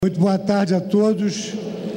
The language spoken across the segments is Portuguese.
Muito boa tarde a todos.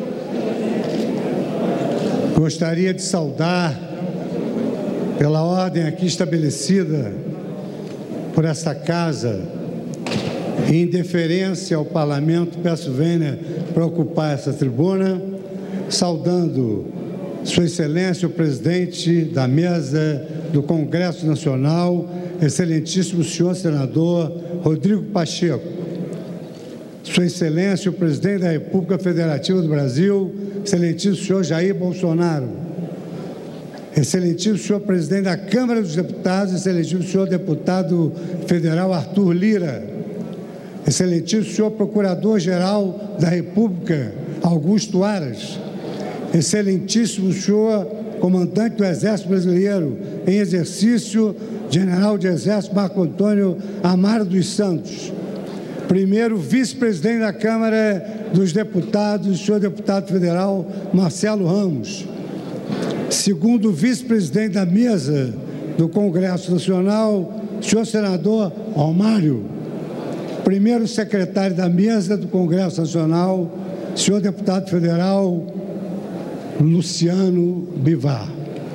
Gostaria de saudar, pela ordem aqui estabelecida por essa casa, em deferência ao Parlamento, peço vênia para ocupar essa tribuna, saudando Sua Excelência, o presidente da mesa do Congresso Nacional, excelentíssimo senhor senador Rodrigo Pacheco, Sua Excelência, o presidente da República Federativa do Brasil, excelentíssimo senhor Jair Bolsonaro, excelentíssimo senhor presidente da Câmara dos Deputados, excelentíssimo senhor deputado federal Arthur Lira, excelentíssimo senhor procurador-geral da República, Augusto Aras, excelentíssimo senhor comandante do Exército Brasileiro em exercício, general de Exército Marco Antônio Amaro dos Santos, primeiro vice-presidente da Câmara dos Deputados, senhor deputado federal Marcelo Ramos, segundo vice-presidente da mesa do Congresso Nacional, senhor senador Romário, primeiro secretário da mesa do Congresso Nacional, senhor deputado federal Luciano Bivar.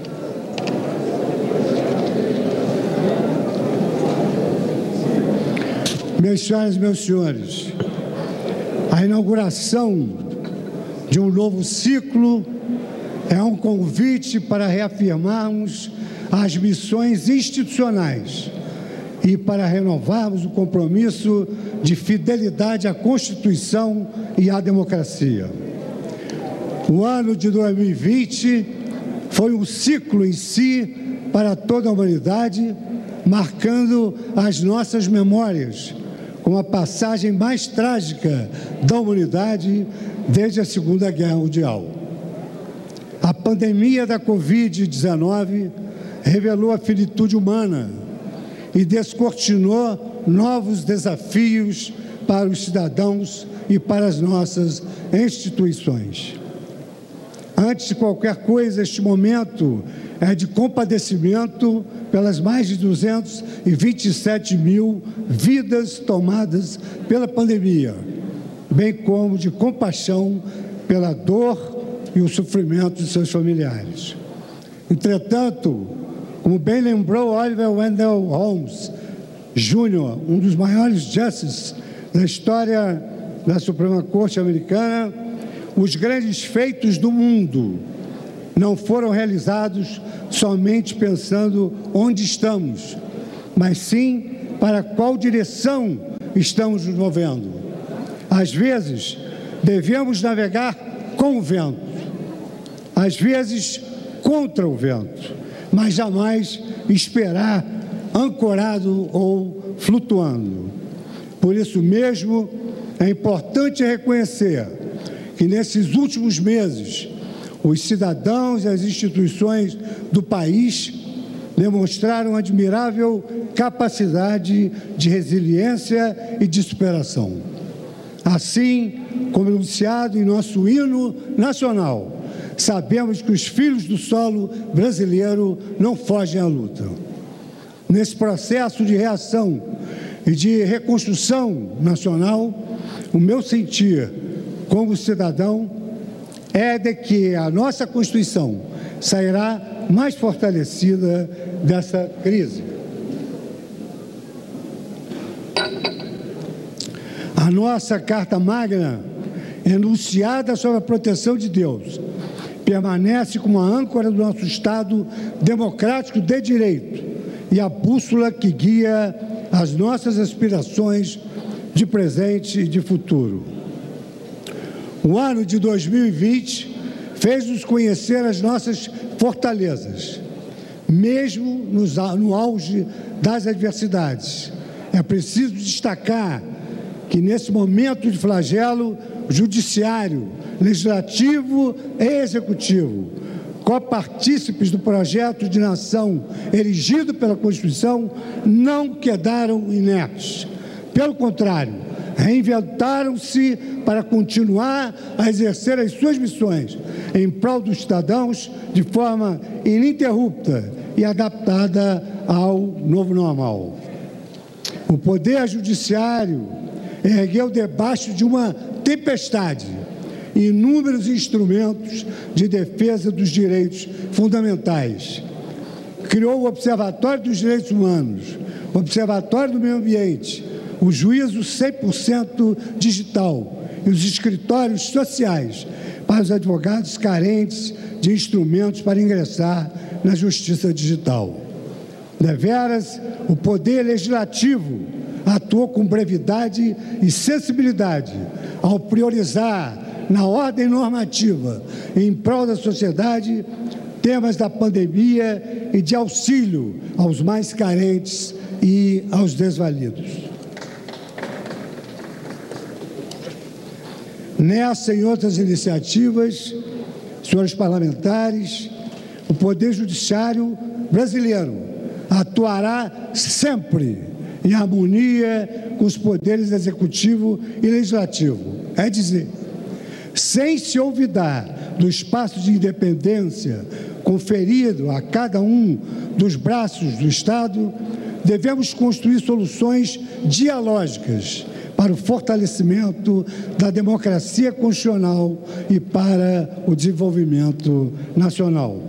Minhas senhoras e meus senhores, a inauguração de um novo ciclo é um convite para reafirmarmos as missões institucionais e para renovarmos o compromisso de fidelidade à Constituição e à democracia. O ano de 2020 foi um ciclo em si para toda a humanidade, marcando as nossas memórias com a passagem mais trágica da humanidade desde a Segunda Guerra Mundial. A pandemia da Covid-19 revelou a finitude humana e descortinou novos desafios para os cidadãos e para as nossas instituições. Antes de qualquer coisa, este momento é de compadecimento pelas mais de 227 mil vidas tomadas pela pandemia, bem como de compaixão pela dor e o sofrimento de seus familiares. Entretanto, como bem lembrou Oliver Wendell Holmes Jr., um dos maiores justices da história da Suprema Corte americana, os grandes feitos do mundo não foram realizados somente pensando onde estamos, mas sim para qual direção estamos nos movendo. Às vezes, devemos navegar com o vento, às vezes contra o vento, mas jamais esperar ancorado ou flutuando. Por isso mesmo, é importante reconhecer que nesses últimos meses, os cidadãos e as instituições do país demonstraram admirável capacidade de resiliência e de superação. Assim, como enunciado em nosso hino nacional, sabemos que os filhos do solo brasileiro não fogem à luta. Nesse processo de reação e de reconstrução nacional, o meu sentir como cidadão é de que a nossa Constituição sairá mais fortalecida dessa crise. A nossa Carta Magna, enunciada sob a proteção de Deus, permanece como a âncora do nosso Estado democrático de direito e a bússola que guia as nossas aspirações de presente e de futuro. O ano de 2020 fez-nos conhecer as nossas fortalezas, mesmo no auge das adversidades. É preciso destacar que, nesse momento de flagelo, o Judiciário, Legislativo e Executivo, copartícipes do projeto de nação erigido pela Constituição, não quedaram inertes. Pelo contrário, reinventaram-se para continuar a exercer as suas missões em prol dos cidadãos de forma ininterrupta e adaptada ao novo normal. O Poder Judiciário ergueu debaixo de uma tempestade inúmeros instrumentos de defesa dos direitos fundamentais. Criou o Observatório dos Direitos Humanos, o Observatório do Meio Ambiente, o Juízo 100% digital e os escritórios sociais para os advogados carentes de instrumentos para ingressar na justiça digital. Deveras, o Poder Legislativo atuou com brevidade e sensibilidade ao priorizar na ordem normativa em prol da sociedade temas da pandemia e de auxílio aos mais carentes e aos desvalidos. Nessa e outras iniciativas, senhores parlamentares, o Poder Judiciário brasileiro atuará sempre em harmonia com os poderes executivo e legislativo, é dizer, sem se olvidar do espaço de independência conferido a cada um dos braços do Estado, devemos construir soluções dialógicas para o fortalecimento da democracia constitucional e para o desenvolvimento nacional.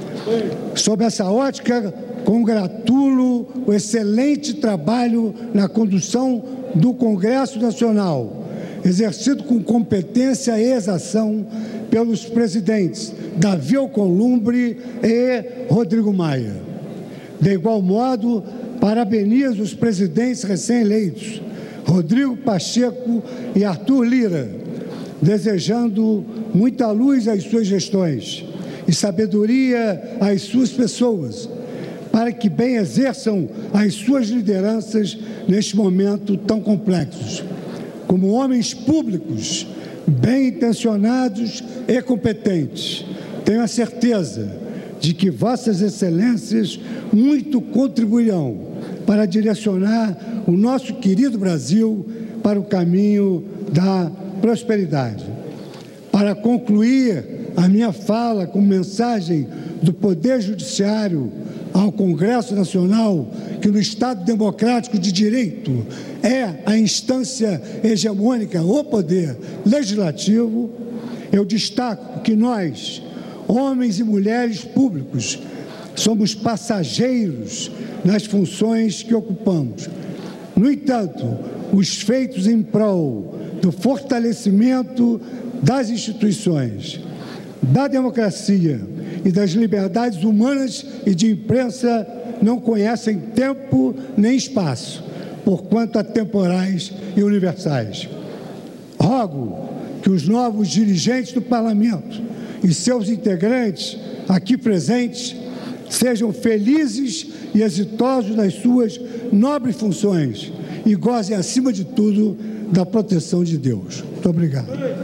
Sob essa ótica, congratulo o excelente trabalho na condução do Congresso Nacional, exercido com competência e exação pelos presidentes Davi Alcolumbre e Rodrigo Maia. De igual modo, parabenizo os presidentes recém-eleitos, Rodrigo Pacheco e Arthur Lira, desejando muita luz às suas gestões e sabedoria às suas pessoas, para que bem exerçam as suas lideranças neste momento tão complexo. Como homens públicos, bem intencionados e competentes, tenho a certeza de que Vossas Excelências muito contribuirão para direcionar o nosso querido Brasil para o caminho da prosperidade. Para concluir a minha fala com mensagem do Poder Judiciário ao Congresso Nacional, que no Estado Democrático de Direito é a instância hegemônica, o Poder Legislativo, eu destaco que nós, homens e mulheres públicos, somos passageiros nas funções que ocupamos. No entanto, os feitos em prol do fortalecimento das instituições, da democracia e das liberdades humanas e de imprensa não conhecem tempo nem espaço, porquanto atemporais e universais. Rogo que os novos dirigentes do Parlamento e seus integrantes aqui presentes sejam felizes e exitosos nas suas nobres funções e gozem, acima de tudo, da proteção de Deus. Muito obrigado.